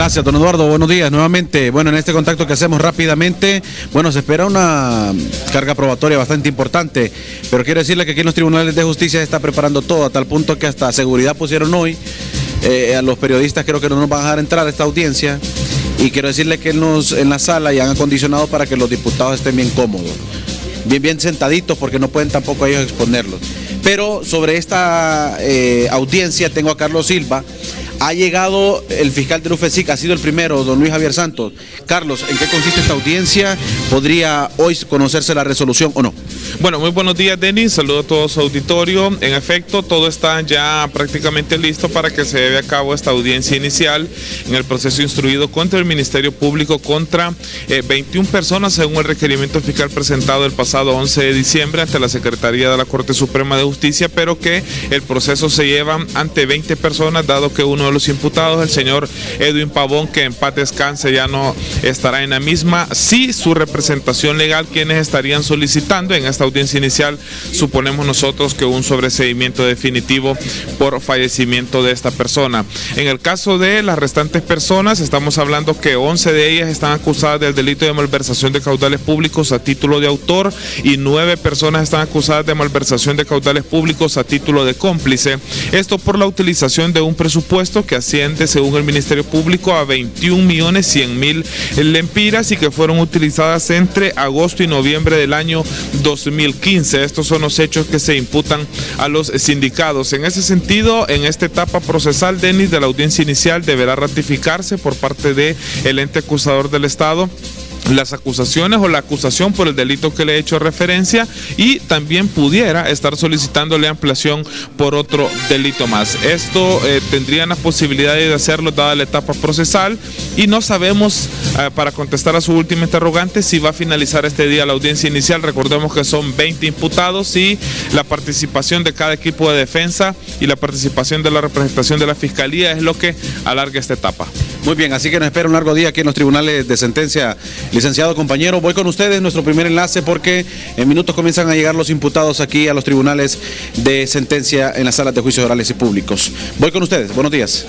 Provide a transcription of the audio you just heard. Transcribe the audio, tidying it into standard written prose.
Gracias, don Eduardo. Buenos días nuevamente. Bueno, en este contacto que hacemos rápidamente, bueno, se espera una carga probatoria bastante importante, pero quiero decirle que aquí en los tribunales de justicia se está preparando todo, a tal punto que hasta seguridad pusieron hoy. A los periodistas creo que no nos van a dejar entrar a esta audiencia, y quiero decirle que en la sala ya han acondicionado para que los diputados estén bien cómodos, bien sentaditos, porque no pueden tampoco ellos exponerlos. Pero sobre esta audiencia tengo a Carlos Silva. Ha llegado el fiscal del UFESIC, ha sido el primero, don Luis Javier Santos. Carlos, ¿en qué consiste esta audiencia? ¿Podría hoy conocerse la resolución o no? Bueno, muy buenos días, Denis. Saludo a todo su auditorio. En efecto, todo está ya prácticamente listo para que se lleve a cabo esta audiencia inicial en el proceso instruido contra el Ministerio Público contra 21 personas según el requerimiento fiscal presentado el pasado 11 de diciembre ante la Secretaría de la Corte Suprema de Justicia, pero que el proceso se lleva ante 20 personas, dado que uno de los imputados, el señor Edwin Pavón, que en paz descanse, ya no estará en la misma, sí su representación legal, quienes estarían solicitando en esta audiencia inicial, suponemos nosotros, que un sobreseimiento definitivo por fallecimiento de esta persona. En el caso de las restantes personas, estamos hablando que 11 de ellas están acusadas del delito de malversación de caudales públicos a título de autor, y 9 personas están acusadas de malversación de caudales públicos a título de cómplice. Esto por la utilización de un presupuesto que asciende, según el Ministerio Público, a 21.100.000 lempiras, y que fueron utilizadas entre agosto y noviembre del año 2015. Estos son los hechos que se imputan a los sindicados. En ese sentido, en esta etapa procesal, Denis, de la audiencia inicial, deberá ratificarse por parte del ente acusador del Estado las acusaciones o la acusación por el delito que le he hecho referencia, y también pudiera estar solicitándole ampliación por otro delito más. Esto tendrían la posibilidad de hacerlo dada la etapa procesal, y no sabemos, para contestar a su última interrogante, si va a finalizar este día la audiencia inicial. Recordemos que son 20 imputados, y la participación de cada equipo de defensa y la participación de la representación de la Fiscalía es lo que alarga esta etapa. Muy bien, así que nos espera un largo día aquí en los tribunales de sentencia. Licenciado, compañero, voy con ustedes, nuestro primer enlace, porque en minutos comienzan a llegar los imputados aquí a los tribunales de sentencia en las salas de juicios orales y públicos. Voy con ustedes, buenos días.